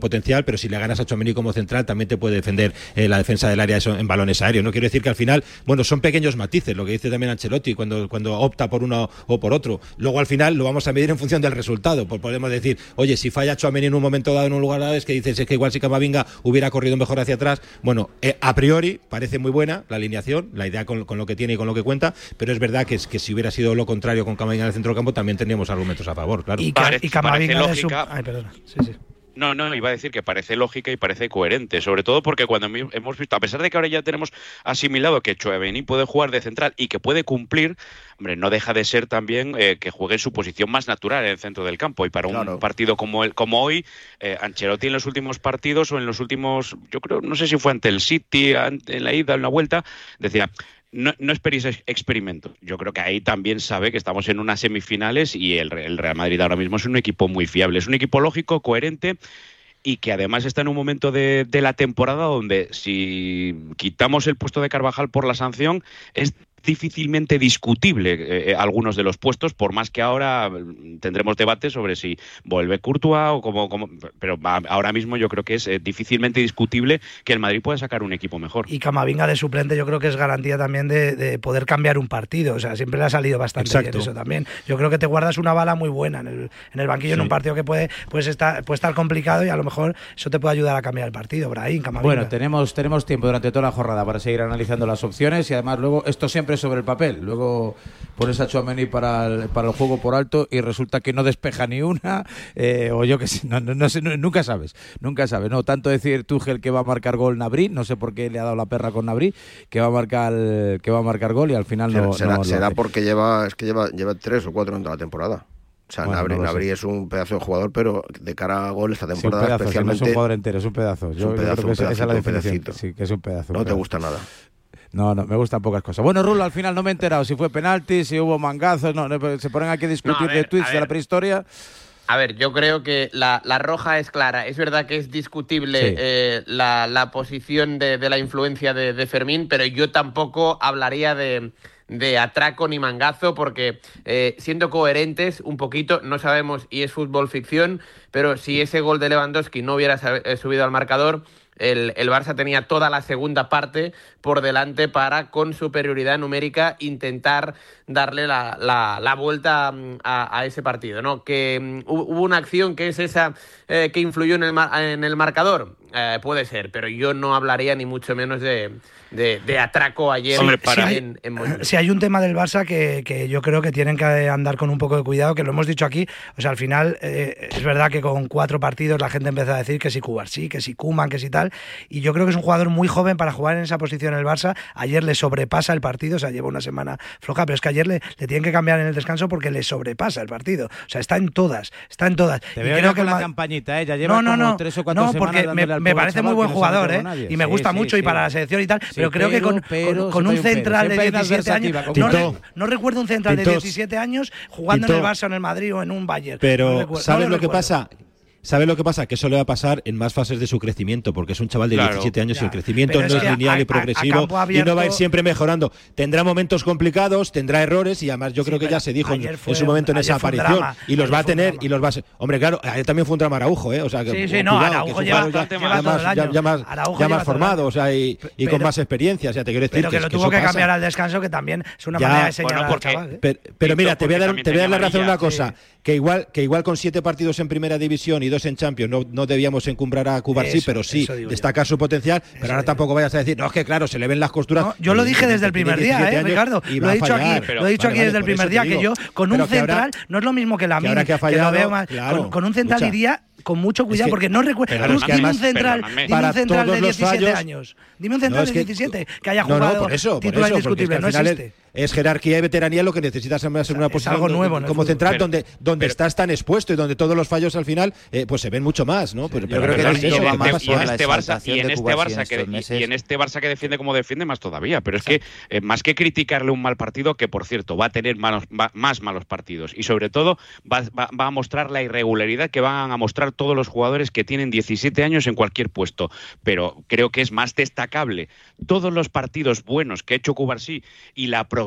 potencial, pero si le ganas a Tchouaméni como central también te puede defender eh, la defensa del área eso, en balones aéreos. No quiero decir que al final, bueno, son pequeños matices, lo que dice también Ancelotti cuando, cuando opta por uno o por otro. Luego al final lo vamos a medir en función del resultado. Pues podemos decir, oye, si falla Tchouaméni en un momento dado en un lugar dado, es que dices, es que igual si Camavinga hubiera corrido mejor hacia atrás. Bueno, eh, a priori parece muy buena la alineación, la idea con, con lo que tiene y con lo que cuenta, pero es verdad que, es, que si hubiera sido lo contrario con Camavinga en el centro del campo, también tendríamos argumentos a favor, claro. Y, Parece, y Camavinga parece de su... lógica. Ay, perdona. Sí, sí. No, no, iba a decir que parece lógica y parece coherente, sobre todo porque cuando hemos visto, a pesar de que ahora ya tenemos asimilado que Tchouaméni puede jugar de central y que puede cumplir, hombre, no deja de ser también eh, que juegue en su posición más natural en el centro del campo. Y para claro. un partido como el, como hoy, eh, Ancelotti en los últimos partidos o en los últimos, yo creo, no sé si fue ante el City, en la ida, en la vuelta, decía... No, no esperéis experimentos. Yo creo que ahí también sabe que estamos en unas semifinales y el, el Real Madrid ahora mismo es un equipo muy fiable. Es un equipo lógico, coherente y que además está en un momento de, de la temporada donde si quitamos el puesto de Carvajal por la sanción es difícilmente discutible eh, algunos de los puestos, por más que ahora tendremos debate sobre si vuelve Courtois o como, como pero ahora mismo yo creo que es eh, difícilmente discutible que el Madrid pueda sacar un equipo mejor. Y Camavinga de suplente yo creo que es garantía también de, de poder cambiar un partido, o sea, siempre le ha salido bastante Exacto. bien eso también. Yo creo que te guardas una bala muy buena en el, en el banquillo sí. en un partido que puede, pues estar, puede estar complicado y a lo mejor eso te puede ayudar a cambiar el partido, Brahim, Camavinga. Bueno, tenemos, tenemos tiempo durante toda la jornada para seguir analizando las opciones y además luego esto siempre sobre el papel. Luego pones a Tchouaméni para el, para el juego por alto y resulta que no despeja ni una, eh, o yo que sé, no, no, no sé, no, nunca sabes, nunca sabes. No tanto decir Tuchel que va a marcar gol Gnabry, no sé por qué le ha dado la perra con Gnabry, que va a marcar que va a marcar gol y al final no. Será, no, será no porque lleva, es que lleva, lleva tres o cuatro en toda la temporada. O sea, bueno, Gnabry, no Gnabry es un pedazo de jugador, pero de cara a gol esta temporada sí, pedazo, especialmente. Si no es un jugador entero, es un pedazo. Yo, es un pedazo, yo creo que un esa, pedacito, esa es la definición. Pedacito. Sí, que es un pedazo. No un te pedazo. gusta nada. No, no, me gustan pocas cosas. Bueno, Rulo, al final no me he enterado si fue penalti, si hubo mangazos, no, no se ponen aquí a discutir no, a ver, de tweets de la prehistoria. A ver, yo creo que la, la roja es clara. Es verdad que es discutible sí. eh, la, la posición de, de la influencia de, de Fermín, pero yo tampoco hablaría de, de atraco ni mangazo porque eh, siendo coherentes un poquito, no sabemos y es fútbol ficción, pero si ese gol de Lewandowski no hubiera subido al marcador, El, el Barça tenía toda la segunda parte por delante para, con superioridad numérica, intentar darle la, la, la vuelta a, a ese partido, ¿no? Que um, hubo una acción que es esa eh, que influyó en el, en el marcador, eh, puede ser, pero yo no hablaría ni mucho menos de, de, de atraco ayer. Hombre, para en, si, en, en si hay un tema del Barça que, que yo creo que tienen que andar con un poco de cuidado, que lo hemos dicho aquí, o sea, al final eh, es verdad que con cuatro partidos la gente empezó a decir que si Cubarsí, que si Koeman, que si tal, y yo creo que es un jugador muy joven para jugar en esa posición en el Barça. Ayer le sobrepasa el partido, o sea, lleva una semana floja, pero es que ayer le, le tienen que cambiar en el descanso porque le sobrepasa el partido, o sea, está en todas, está en todas. Te y veo creo que que la el... campañita, ¿eh? Ya lleva no, no, como no, tres o cuatro no, semanas porque me, me parece muy buen jugador, ¿eh? Y me sí, gusta sí, mucho sí. y para la selección y tal, sí, pero creo pero, que con, pero, con, con un central de diecisiete años, no, re, no recuerdo un central Tintos, de diecisiete años jugando Tintos, en el Barça, en el Madrid o en un Bayern. Pero, no recuerdo, ¿sabes no lo, lo que pasa? ¿Sabes lo que pasa? Que eso le va a pasar en más fases de su crecimiento, porque es un chaval de claro, diecisiete años ya. Y el crecimiento no es, es lineal a, y progresivo a, a abierto, y no va a ir siempre mejorando. Tendrá momentos complicados, tendrá errores y además yo sí, creo que ya se dijo en, en su momento en esa aparición y los va a tener y los va a ser. Hombre, claro, ayer también fue un drama Araujo, ¿eh? O sea, que, sí, sí, no, cuidado, Araujo que lleva, ya, lleva ya, más, ya, ya más, ya más formado, o sea, y, y pero, con más experiencia, o sea, te quiero decir pero que, que lo tuvo que cambiar al descanso, que también es una manera de señalar al chaval. Pero mira, te voy a dar te voy a dar la razón una cosa, que igual que igual con siete partidos en Primera División y dos en Champions no no debíamos encumbrar a Cubarsí, pero sí destacar su potencial, pero eso ahora tampoco vayas a decir, no, es que claro, se le ven las costuras. No, yo lo dije desde el primer día, eh, Ricardo, lo he dicho aquí, lo he dicho aquí desde el primer día, que yo con un central no es lo mismo que la mía, que lo veo más, con un central diría con mucho cuidado, es que, porque no recuerdo. Dime además, un central, dime un central de diecisiete fallos, años. Dime un central no, es que, de diecisiete que haya jugado no, no, por eso, titular por eso, indiscutible. No existe. Es, es jerarquía y veteranía lo que necesitas en una es posición algo nuevo como central pero, donde, donde pero, estás tan expuesto y donde todos los fallos al final eh, pues se ven mucho más, ¿no? Pero, yo creo que eso va más por la exaltación de Cubarsí y en este Barça que defiende como defiende más todavía. Pero es que eh, más que criticarle un mal partido, que por cierto va a tener malos, va, más malos partidos y sobre todo va, va, va a mostrar la irregularidad que van a mostrar todos los jugadores que tienen diecisiete años en cualquier puesto, pero creo que es más destacable todos los partidos buenos que ha hecho Cubarsí y la progresión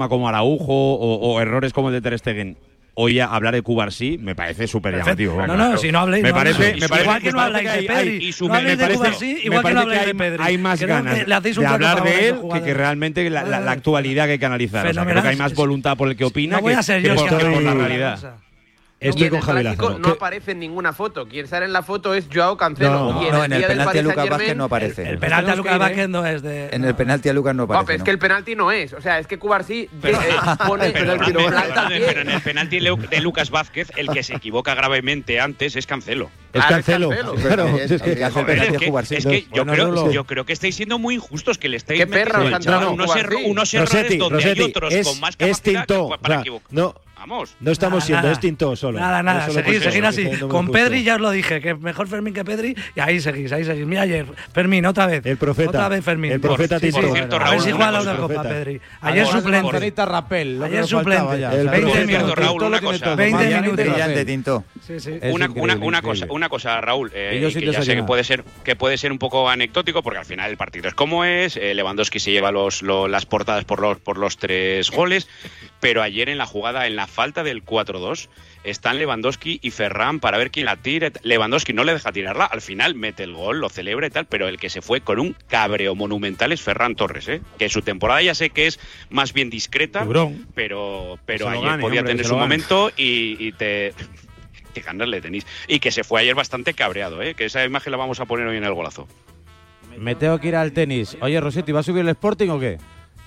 forma como Araujo o, o errores como el de Ter Stegen. hoy a hablar de Cubarsí me parece súper llamativo. No, no, si no habléis. Me no, parece, no, me parece, igual que no habláis de Pedri. No habléis de Cubarsí, igual que no habláis de Pedri. Hay más ganas de hablar de él que, que realmente la, la, la actualidad que hay que analizar. O sea, creo que hay más voluntad por el que opina no voy que, a ser que, yo, por, es que que por la estoy- realidad. Estoy Y en con el Javi clásico Lázaro. no ¿Qué? aparece en ninguna foto. Quien sale en la foto es Joao Cancelo. No, y en no, en el día del penalti a Paris Lucas Saint-Germain, Vázquez no aparece. El penalti a Lucas Vázquez no es de. En el penalti a Lucas no No, aparece. pero es ¿no? que el penalti no es. O sea, es que Cubarsí Pero, eh, pone perdóname, planta perdóname, pie. pero en el penalti Leu- de Lucas Vázquez, el que se equivoca gravemente antes es Cancelo. Es Claro, es Cancelo. Cancelo. Claro, El es que- que hace el Joder, penalti es a que, Cubarsí. es que yo, Bueno, creo, Rulo. yo creo que estáis siendo muy injustos, que le estáis Qué perra metiendo os al han chaval dado unos, Cubarsí. erro- unos errores Rossetti, donde hay Rossetti, otros es, con más es capacidad Tintó. que- para O sea, equivocar. no, Vamos. no estamos Nada, siendo, nada. es Tintó solo. Nada, nada, No solo seguís, por seguís eso, así. que está Con muy justo. Pedri ya os lo dije, que mejor Fermín que Pedri, y ahí seguís, ahí seguís. Mira ayer, Fermín, otra vez. El profeta. Otra vez Fermín. El profeta Sí, sí. Tintó. Por cierto, A ver Raúl, si una juega la cosa. Eurocopa, Profeta. Pedri. Ayer Ahora suplente. Manzanita Rapel, lo que Ayer nos faltaba suplente. ya. El veinte profeta. minutos. Raúl, Todo lo una tiene cosa. todo. veinte Manzanita minutos. Rapel. Brillante, Tinto. Sí, sí. Es Una, increíble, una, una cosa, increíble. una cosa, Raúl, eh, Y yo y sin que ya sé que desayunar. puede ser que puede ser un poco anecdótico, porque al final el partido es como es. eh, Lewandowski se lleva los, lo- las portadas por los por los tres goles, pero ayer en la jugada, en la falta del cuatro dos, están Lewandowski y Ferran para ver quién la tira. Lewandowski no le deja tirarla, al final mete el gol, lo celebra y tal, pero el que se fue con un cabreo monumental es Ferran Torres, ¿eh? Que su temporada ya sé que es más bien discreta, Tiburón. pero, pero Que se lo ayer gane, podía hombre, que tener se su lo gane. momento y, y te... Que ganas le tenéis. Y que se fue ayer bastante cabreado, ¿eh? Que esa imagen la vamos a poner hoy en el golazo. Me tengo que ir al tenis. Oye, Rossetti, ¿va a subir el Sporting o qué?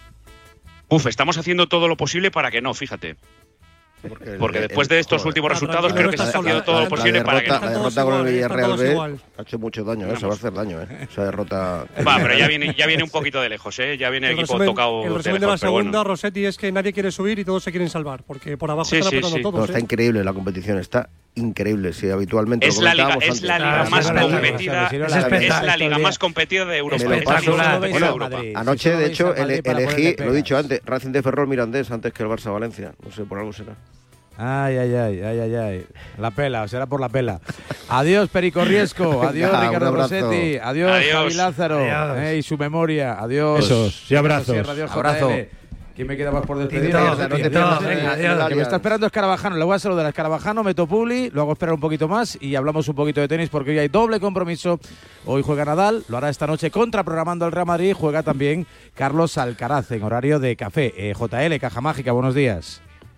Uf, estamos haciendo todo lo posible para que no, fíjate. Porque después de estos últimos Ah, resultados tranquilo, creo que no se está estás haciendo solo. todo lo La posible para que derrota, no. la Están derrota todos con el igual, están Villarreal todos B igual. ha hecho mucho daño, ¿eh? Se va a hacer daño, ¿eh? Esa derrota. Va, pero ya viene, ya viene un poquito de lejos, ¿eh? Ya viene el, El equipo resumen, tocado el de resumen de la lejos, pero bueno. segunda, Rossetti, es que nadie quiere subir y todos se quieren salvar, porque por abajo Sí, están sí, apretando sí. todos. No, ¿eh? está increíble la competición, está increíble. Sí, habitualmente. Es lo la liga, comentábamos es la antes. liga Ah, más es verdad, competida, es es espectacular. la liga más competida de Europa. Me lo paso. Espectacular. De Bueno, Europa. Anoche, de hecho, ele- para elegí, ponerle lo he dicho pegas. antes, Racing de Ferrol Mirandés antes que el Barça Valencia. No sé, por algo será. Ay, ay, ay, ay, ay, ay. La pela, será por la pela. Adiós, Perico Riesco. Adiós, Venga, Ricardo un abrazo. Adiós, Adiós, Adiós. Javi Lázaro. Adiós. Eh, y su memoria. Adiós. Besos y abrazos. Sierra, adiós, Abrazo. J L. ¿Quién me queda más por despedir? Tito, Adiós, no te Tito. pierdas, venga, eh, adiós. el Que me está Allianz. esperando Escarabajano. Le voy a saludar a Escarabajano, meto Publi, lo hago esperar un poquito más y hablamos un poquito de tenis porque hoy hay doble compromiso. Hoy juega Nadal, lo hará esta noche contra programando el Real Madrid. Juega también Carlos Alcaraz en horario de café. Eh, J L, Caja Mágica, buenos días.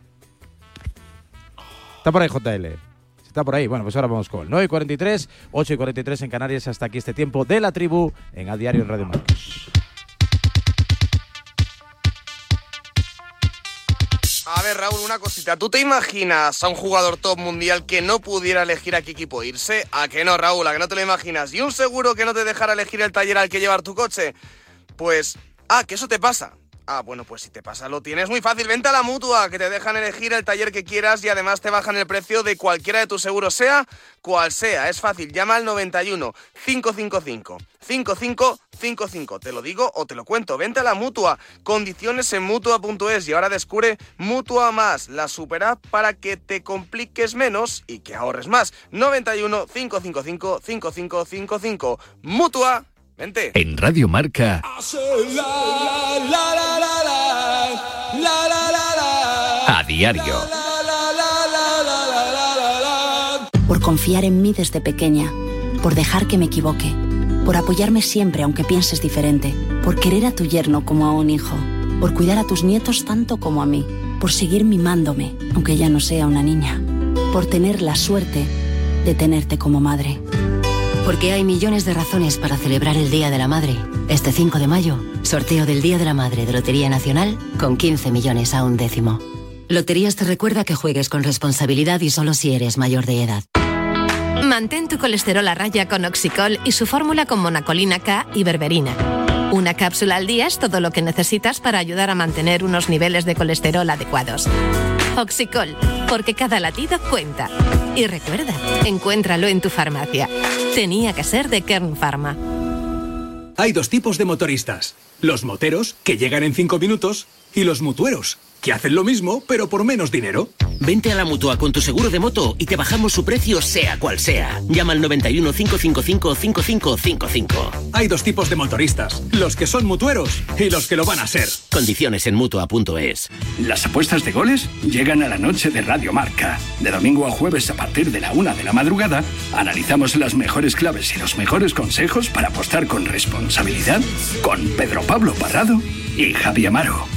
Está por ahí J L. Está por ahí. Bueno, pues ahora vamos con el nueve y cuarenta y tres, ocho y cuarenta y tres en Canarias. Hasta aquí este tiempo de la tribu en A Diario en Radio Marcos. A ver, Raúl, una cosita. ¿Tú te imaginas a un jugador top mundial que no pudiera elegir a qué equipo irse? ¿A que no, Raúl? ¿A que no te lo imaginas? ¿Y un seguro que no te dejara elegir el taller al que llevar tu coche? Pues... Ah, que eso te pasa. Ah, bueno, pues si te pasa lo tienes muy fácil. Vente a la Mutua, que te dejan elegir el taller que quieras y además te bajan el precio de cualquiera de tus seguros, sea cual sea. Es fácil, llama al noventa y uno, cinco cinco cinco, cinco cinco cinco cinco. Te lo digo o te lo cuento. Vente a la Mutua. Condiciones en Mutua punto es y ahora descubre Mutua Más, la super app para que te compliques menos y que ahorres más. noventa y uno, cinco cinco cinco, cinco cinco cinco cinco. Mutua. Vente. En Radio Marca, a diario. Por confiar en mí desde pequeña, por dejar que me equivoque, por apoyarme siempre aunque pienses diferente, por querer a tu yerno como a un hijo, por cuidar a tus nietos tanto como a mí, por seguir mimándome aunque ya no sea una niña, por tener la suerte de tenerte como madre. Porque hay millones de razones para celebrar el Día de la Madre. Este cinco de mayo, sorteo del Día de la Madre de Lotería Nacional con quince millones a un décimo. Loterías te recuerda que juegues con responsabilidad y solo si eres mayor de edad. Mantén tu colesterol a raya con Oxicol y su fórmula con monacolina K y berberina. Una cápsula al día es todo lo que necesitas para ayudar a mantener unos niveles de colesterol adecuados. Oxicol, porque cada latido cuenta. Y recuerda, encuéntralo en tu farmacia. Tenía que ser de Kern Pharma. Hay dos tipos de motoristas. Los moteros, que llegan en cinco minutos, y los mutueros, que hacen lo mismo, pero por menos dinero. Vente a la Mutua con tu seguro de moto y te bajamos su precio sea cual sea. Llama al noventa y uno, cinco cinco cinco, cinco cinco cinco cinco. Hay dos tipos de motoristas, los que son mutueros y los que lo van a ser. Condiciones en Mutua punto es. Las apuestas de goles llegan a la noche de Radio Marca. De domingo a jueves a partir de la una de la madrugada, analizamos las mejores claves y los mejores consejos para apostar con responsabilidad con Pedro Pablo Parrado y Javi Amaro.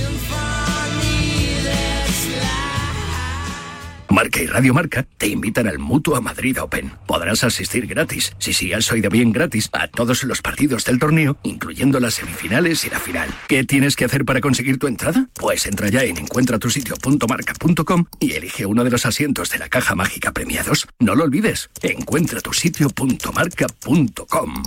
Marca y Radio Marca te invitan al Mutua Madrid Open. Podrás asistir gratis, si sí has oído bien gratis, a todos los partidos del torneo, incluyendo las semifinales y la final. ¿Qué tienes que hacer para conseguir tu entrada? Pues entra ya en encuentra tu sitio punto marca punto com y elige uno de los asientos de la caja mágica premiados. No lo olvides, encuentra tu sitio punto marca punto com.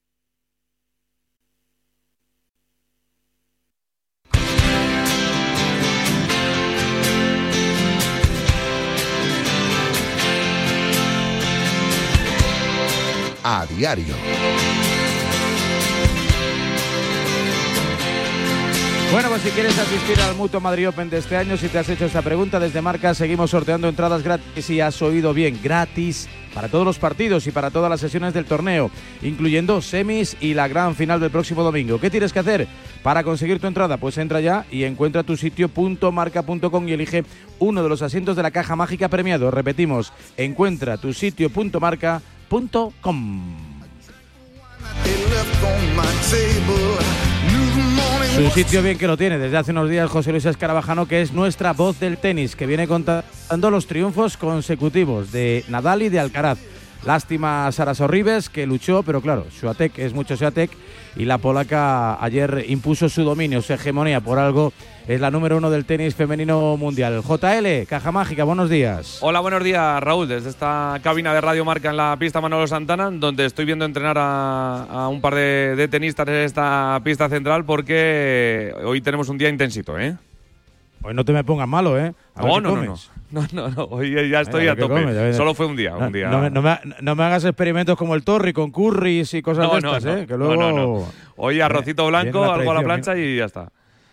A diario. Bueno, pues si quieres asistir al Mutua Madrid Open de este año, si te has hecho esta pregunta, desde Marca seguimos sorteando entradas gratis, y has oído bien, gratis para todos los partidos y para todas las sesiones del torneo, incluyendo semis y la gran final del próximo domingo. ¿Qué tienes que hacer para conseguir tu entrada? Pues entra ya y encuentra tu sitio punto marca punto com y elige uno de los asientos de la caja mágica premiado. Repetimos, encuentra tu sitio punto marca punto com. Su sitio bien que lo tiene desde hace unos días José Luis Escarabajano, que es nuestra voz del tenis, que viene contando los triunfos consecutivos de Nadal y de Alcaraz. Lástima a Sara Sorribes, que luchó, pero claro, Swiatek es mucho Swiatek, y la polaca ayer impuso su dominio, su hegemonía, por algo es la número uno del tenis femenino mundial. J L, Caja Mágica, buenos días. Hola, buenos días, Raúl, desde esta cabina de Radio Marca en la pista Manolo Santana, donde estoy viendo entrenar a, a un par de, de tenistas en esta pista central, porque hoy tenemos un día intensito, ¿eh? Hoy no te me pongas malo, ¿eh? A no, no, no, no, no, no, no, hoy ya estoy Venga, a tope. Comes, Solo fue un día, no, un día. No, no, no, me, no me hagas experimentos como el Torri con curries y cosas no, de estas, no, no, ¿eh? Que luego... no, no, no. Hoy arrocito blanco, algo a la plancha y ya está.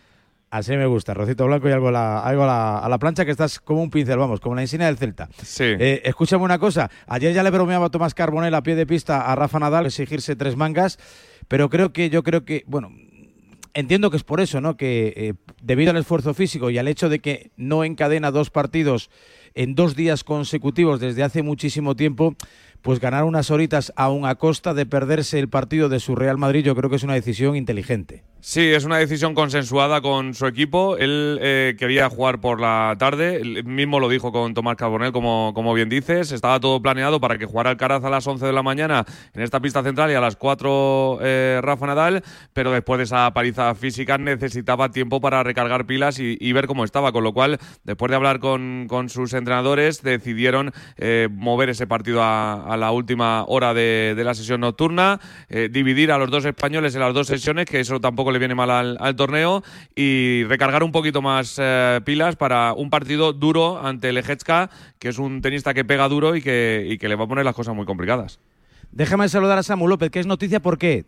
Así me gusta, arrocito blanco y algo, a la, algo a, la, a la plancha, que estás como un pincel, vamos, como la insignia del Celta. Sí. Eh, escúchame una cosa, ayer ya le bromeaba a Tomás Carbonell a pie de pista a Rafa Nadal exigirse tres mangas, pero creo que, yo creo que, bueno... Entiendo que es por eso, ¿no? Que eh, debido al esfuerzo físico y al hecho de que no encadena dos partidos en dos días consecutivos desde hace muchísimo tiempo, pues ganar unas horitas aún a costa de perderse el partido de su Real Madrid, yo creo que es una decisión inteligente. Sí, es una decisión consensuada con su equipo. Él eh, quería jugar por la tarde, él mismo lo dijo con Tomás Carbonell, como, como bien dices. Estaba todo planeado para que jugara Alcaraz a las once de la mañana en esta pista central y a las cuatro eh, Rafa Nadal, pero después de esa paliza física necesitaba tiempo para recargar pilas y, y ver cómo estaba, con lo cual, después de hablar con, con sus entrenadores, decidieron eh, mover ese partido a, a la última hora de, de la sesión nocturna, eh, dividir a los dos españoles en las dos sesiones, que eso tampoco le viene mal al, al torneo, y recargar un poquito más eh, pilas para un partido duro ante Lejecka, que es un tenista que pega duro y que, y que le va a poner las cosas muy complicadas. Déjame saludar a Samu López, que es noticia, ¿por qué?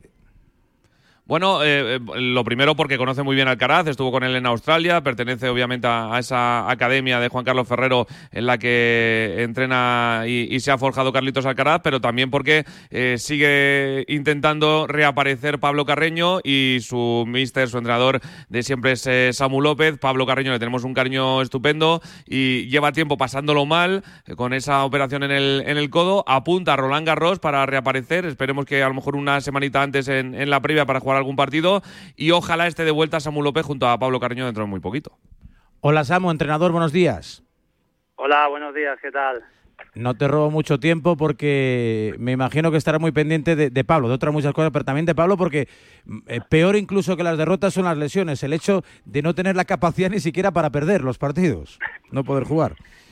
Bueno, eh, lo primero porque conoce muy bien a Alcaraz, estuvo con él en Australia, pertenece obviamente a, a esa academia de Juan Carlos Ferrero en la que entrena y, y se ha forjado Carlitos Alcaraz, pero también porque eh, sigue intentando reaparecer Pablo Carreño y su míster, su entrenador de siempre es eh, Samu López. Pablo Carreño le tenemos un cariño estupendo y lleva tiempo pasándolo mal eh, con esa operación en el, en el codo. Apunta a Roland Garros para reaparecer, esperemos que a lo mejor una semanita antes en, en la previa para jugar algún partido, y ojalá esté de vuelta Samu López junto a Pablo Carreño dentro de muy poquito. Hola Samu, entrenador, buenos días. Hola, buenos días, ¿qué tal? No te robo mucho tiempo porque me imagino que estarás muy pendiente de, de Pablo, de otras muchas cosas, pero también de Pablo porque eh, peor incluso que las derrotas son las lesiones, el hecho de no tener la capacidad ni siquiera para perder los partidos, no poder jugar.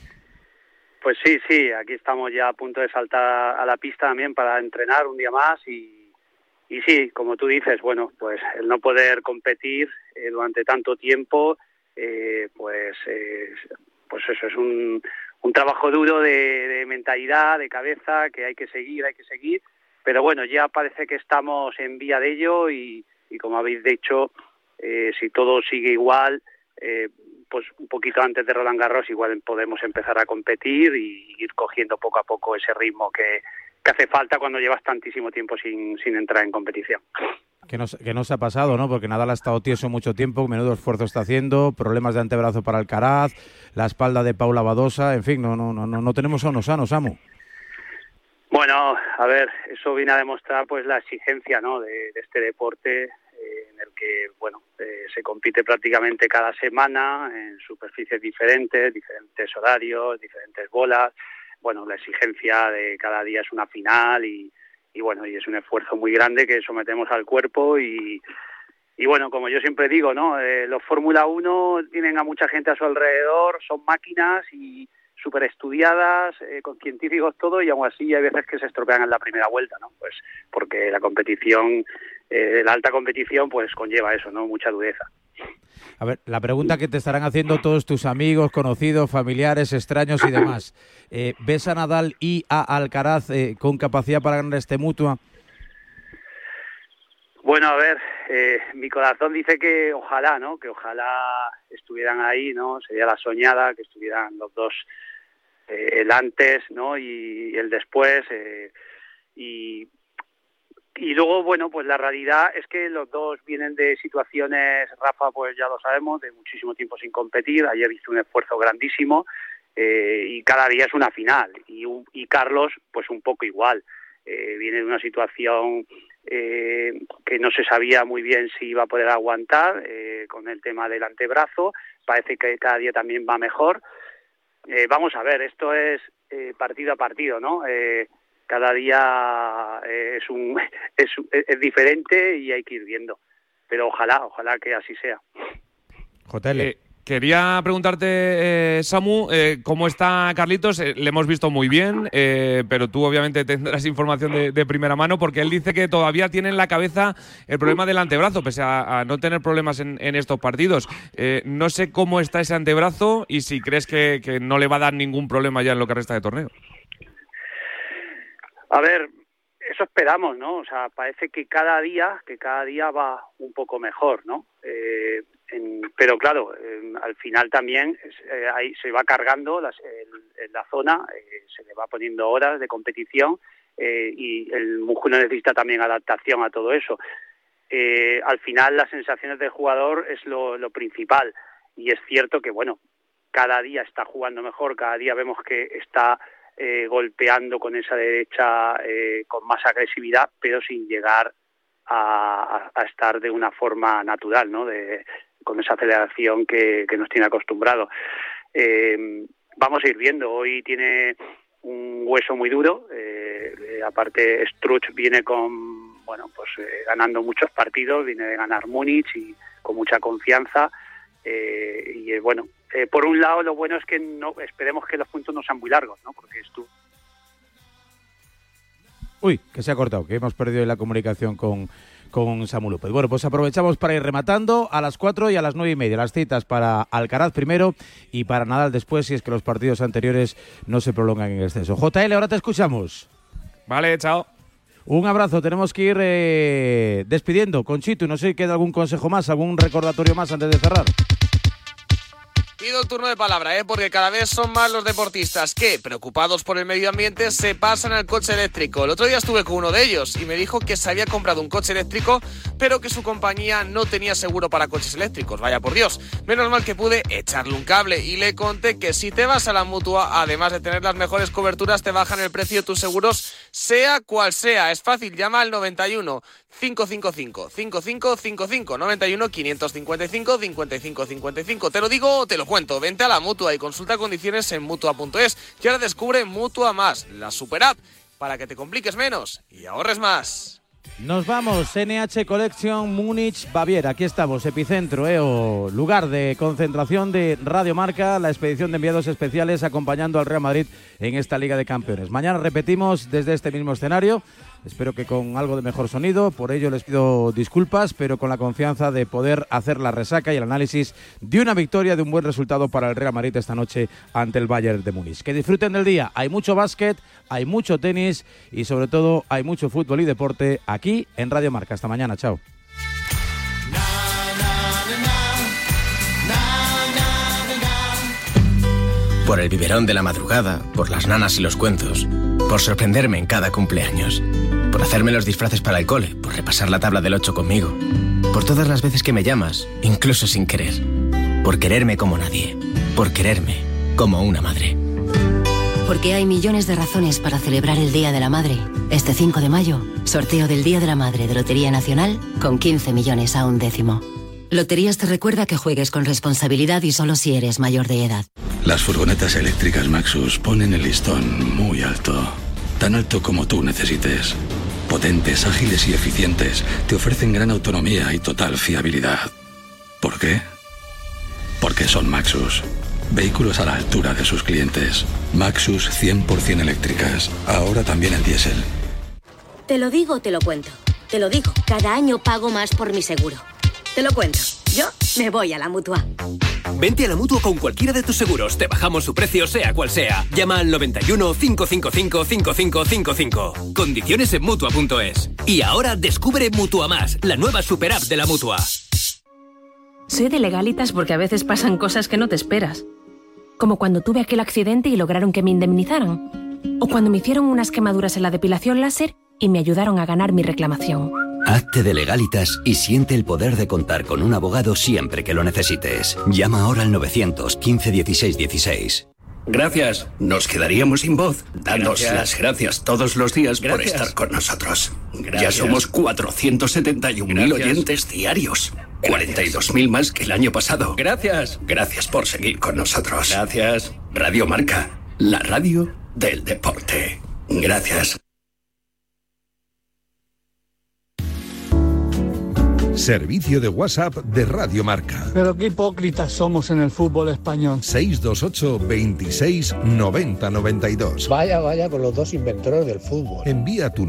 Pues sí, sí, aquí estamos ya a punto de saltar a la pista también para entrenar un día más y Y sí, como tú dices, bueno, pues el no poder competir eh, durante tanto tiempo, eh, pues eh, pues eso es un, un trabajo duro de, de mentalidad, de cabeza, que hay que seguir, hay que seguir. Pero bueno, ya parece que estamos en vía de ello y, y como habéis dicho, eh, si todo sigue igual, eh, pues un poquito antes de Roland Garros igual podemos empezar a competir y ir cogiendo poco a poco ese ritmo que, que hace falta cuando llevas tantísimo tiempo sin, sin entrar en competición. Que no, que no se ha pasado, ¿no? Porque Nadal ha estado tieso mucho tiempo, menudo esfuerzo está haciendo, problemas de antebrazo para Alcaraz, la espalda de Paula Badosa, en fin, no no no no tenemos a unos sanos, Samu. Bueno, a ver, eso viene a demostrar pues la exigencia, ¿no? de, de este deporte eh, en el que, bueno, eh, se compite prácticamente cada semana en superficies diferentes, diferentes horarios, diferentes bolas. Bueno, la exigencia de cada día es una final y y bueno, y es un esfuerzo muy grande que sometemos al cuerpo y, y bueno, como yo siempre digo, ¿no? Eh, los Fórmula uno tienen a mucha gente a su alrededor, son máquinas y súper estudiadas, eh, con científicos todo, y aún así hay veces que se estropean en la primera vuelta, ¿no? Pues porque la competición, eh, la alta competición, pues conlleva eso, ¿no? Mucha dureza. A ver, la pregunta que te estarán haciendo todos tus amigos, conocidos, familiares, extraños y demás. Eh, ¿Ves a Nadal y a Alcaraz eh, con capacidad para ganar este Mutua? Bueno, a ver, eh, mi corazón dice que ojalá, ¿no? Que ojalá estuvieran ahí, ¿no? Sería la soñada, que estuvieran los dos, eh, el antes, ¿no? Y el después. Eh, y Y luego, bueno, pues la realidad es que los dos vienen de situaciones, Rafa, pues ya lo sabemos, de muchísimo tiempo sin competir. Ayer hizo un esfuerzo grandísimo eh, y cada día es una final. Y, y Carlos, pues un poco igual. Eh, viene de una situación eh, que no se sabía muy bien si iba a poder aguantar eh, con el tema del antebrazo. Parece que cada día también va mejor. Eh, vamos a ver, esto es eh, partido a partido, ¿no? Eh, Cada día es un es, es diferente y hay que ir viendo. Pero ojalá, ojalá que así sea. J L. Eh, quería preguntarte, eh, Samu, eh, ¿cómo está Carlitos? Eh, le hemos visto muy bien, eh, pero tú obviamente tendrás información de, de primera mano, porque él dice que todavía tiene en la cabeza el problema del antebrazo, pese a, a no tener problemas en, en estos partidos. Eh, no sé cómo está ese antebrazo y si crees que, que no le va a dar ningún problema ya en lo que resta de torneo. A ver, eso esperamos, ¿no? O sea, parece que cada día, que cada día va un poco mejor, ¿no? Eh, en, pero claro, eh, al final también eh, ahí se va cargando las, en, en la zona, eh, se le va poniendo horas de competición eh, y el músculo necesita también adaptación a todo eso. Eh, al final las sensaciones del jugador es lo, lo principal y es cierto que, bueno, cada día está jugando mejor, cada día vemos que está Eh, golpeando con esa derecha eh, con más agresividad, pero sin llegar a, a estar de una forma natural, ¿no? De, con esa aceleración que, que nos tiene acostumbrado. Eh, vamos a ir viendo. Hoy tiene un hueso muy duro. Eh, eh, aparte, Struch viene con, bueno, pues eh, ganando muchos partidos, viene de ganar Múnich y con mucha confianza. Eh, y eh, bueno, eh, por un lado lo bueno es que no esperemos que los puntos no sean muy largos, ¿no? Porque esto... Uy, que se ha cortado, que hemos perdido la comunicación con, con Samu López. Bueno, pues aprovechamos para ir rematando a las cuatro y a las nueve y media. Las citas para Alcaraz primero y para Nadal después, si es que los partidos anteriores no se prolongan en exceso. J L, ahora te escuchamos. Vale, chao. Un abrazo, tenemos que ir eh, despidiendo. Conchito, no sé si queda algún consejo más, algún recordatorio más antes de cerrar. Pido el turno de palabra, ¿eh? Porque cada vez son más los deportistas que, preocupados por el medio ambiente, se pasan al coche eléctrico. El otro día estuve con uno de ellos y me dijo que se había comprado un coche eléctrico, pero que su compañía no tenía seguro para coches eléctricos. Vaya por Dios. Menos mal que pude echarle un cable y le conté que si te vas a la Mutua, además de tener las mejores coberturas, te bajan el precio de tus seguros, sea cual sea. Es fácil, llama al noventa y uno, cinco cinco cinco, cinco cinco cinco cinco, noventa y uno, quinientos cincuenta y cinco, cincuenta y cinco cincuenta y cinco. Te lo digo o te lo cuento. Vente a la Mutua y consulta condiciones en Mutua punto es. Y ahora descubre Mutua Más, la super app, para que te compliques menos y ahorres más. Nos vamos, N H Collection Múnich, Baviera. Aquí estamos, epicentro, eh, o lugar de concentración de Radio Marca, la expedición de enviados especiales acompañando al Real Madrid en esta Liga de Campeones. Mañana repetimos desde este mismo escenario. Espero que con algo de mejor sonido, por ello les pido disculpas, pero con la confianza de poder hacer la resaca y el análisis de una victoria, de un buen resultado para el Real Madrid esta noche ante el Bayern de Múnich. Que disfruten del día, hay mucho básquet, hay mucho tenis y sobre todo hay mucho fútbol y deporte aquí en Radio Marca. Hasta mañana, chao. Na, na, na, na, na, na. Por el biberón de la madrugada, por las nanas y los cuentos, por sorprenderme en cada cumpleaños, por hacerme los disfraces para el cole, por repasar la tabla del ocho conmigo, por todas las veces que me llamas, incluso sin querer, por quererme como nadie, por quererme como una madre. Porque hay millones de razones para celebrar el Día de la Madre. Este cinco de mayo, sorteo del Día de la Madre de Lotería Nacional con quince millones a un décimo. Loterías te recuerda que juegues con responsabilidad y solo si eres mayor de edad. Las furgonetas eléctricas Maxus ponen el listón muy alto. Tan alto como tú necesites. Potentes, ágiles y eficientes. Te ofrecen gran autonomía y total fiabilidad. ¿Por qué? Porque son Maxus. Vehículos a la altura de sus clientes. Maxus cien por ciento eléctricas. Ahora también en diésel. Te lo digo, te lo cuento. Te lo digo, cada año pago más por mi seguro. Te lo cuento. Yo me voy a la Mutua. Vente a la Mutua con cualquiera de tus seguros. Te bajamos su precio, sea cual sea. Llama al noventa y uno, cinco cinco cinco, cinco cinco cinco cinco. Condiciones en Mutua punto es. Y ahora descubre Mutua Más, la nueva super app de la Mutua. Soy de Legalitas porque a veces pasan cosas que no te esperas. Como cuando tuve aquel accidente y lograron que me indemnizaran. O cuando me hicieron unas quemaduras en la depilación láser y me ayudaron a ganar mi reclamación. Hazte de Legalitas y siente el poder de contar con un abogado siempre que lo necesites. Llama ahora al novecientos, quince, dieciséis, dieciséis. Gracias. Nos quedaríamos sin voz. Danos Gracias. las gracias todos los días Gracias. por estar con nosotros. Gracias. Ya somos cuatrocientos setenta y un mil oyentes diarios. cuarenta y dos mil más que el año pasado. Gracias. Gracias por seguir con nosotros. Gracias. Radio Marca, la radio del deporte. Gracias. Servicio de WhatsApp de Radio Marca. Pero qué hipócritas somos en el fútbol español. seis dos ocho, veintiséis, noventa, noventa y dos. Vaya, vaya con los dos inventores del fútbol. Envía tu